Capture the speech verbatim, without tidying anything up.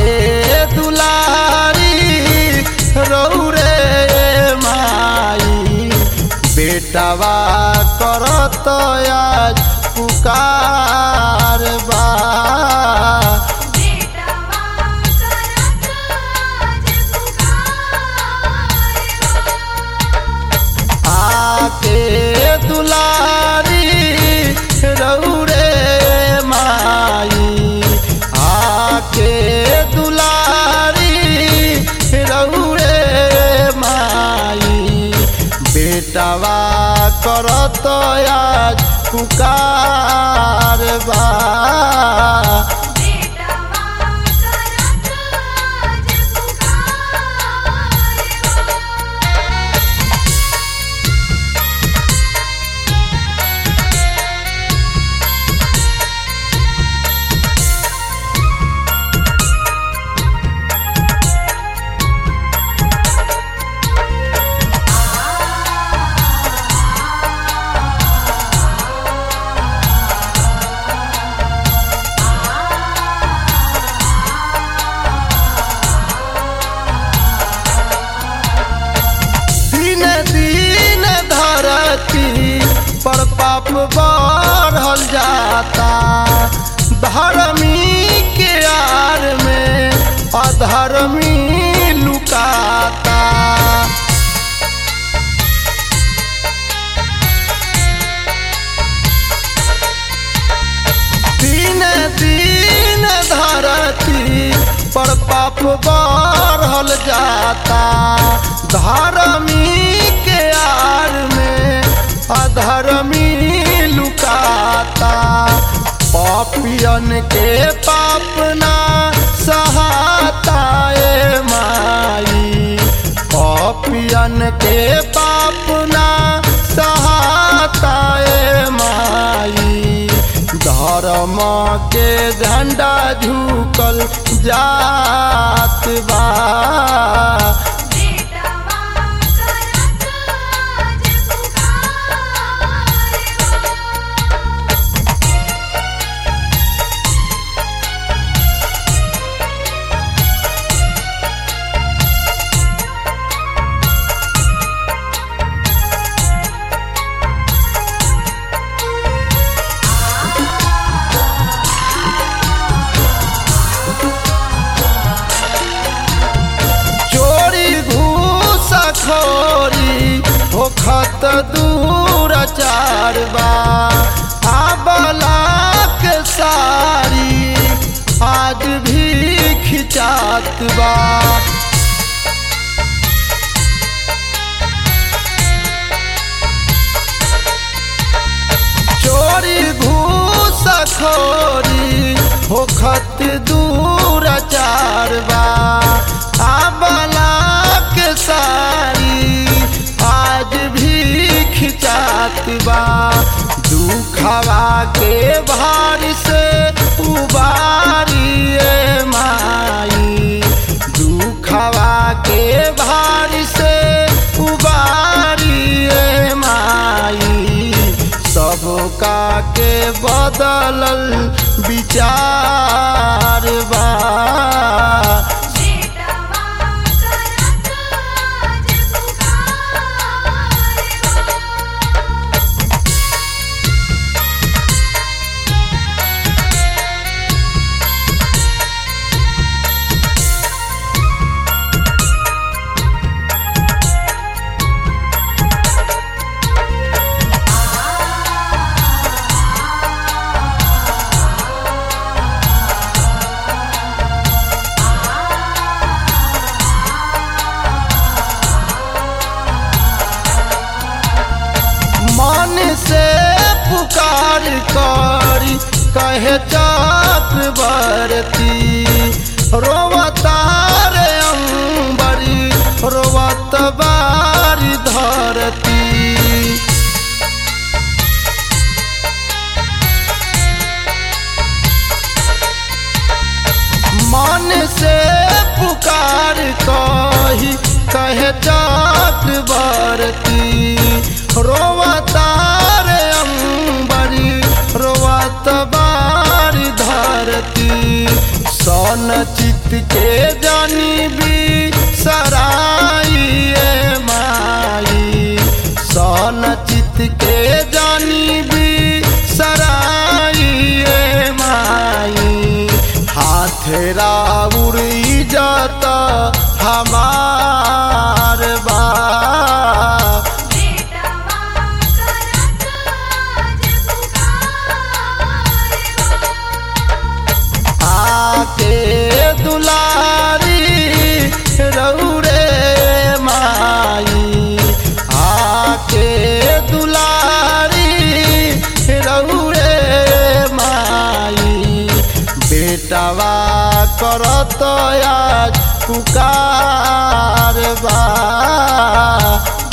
आके दुलारी रौरे माई बेटावा करत आज पुकार बा दुलारी रौरे माई आके दुलारी रौरे माई बेटावा करत आज पुकार बा पर पाप बढ़ल जाता धर्मी के आर में अधर्मी लुकाता दिन दिन धरती पर पाप बढ़ल जाता धर्मी के आर में अधर्मी लुकाता पापियन के पाप ना सहाता ए माई पापियन के पाप ना सहाता ए माई धर्म के झंडा झुकल जात बा खोरी होखत दूर चार बा आबला के सारी आज भी खिंचात बा चोरी घूस खोरी होखत दूर चार बा आबला के सारी आज भी खिंचात बा दुखवा के भार से उबारी ए माई दुखवा के भार से उबारी ए माई सबका के बदलल विचार बा से पुकार करी कहे चक्रवर्ती रोवता रे अंबरी रोवत बारी धरती मन से पुकार कही कहे चक्रवर्ती रोवता रे अंबरी रोवत बारी धरती सन चित के जानी भी सराइए माई सन चित के जानी भी सराइए माई हाथ राउर इज्जत हमार बा आके दुलारी रउरे माई आके दुलारी रउरे माई बेटवा करत आज पुकार बा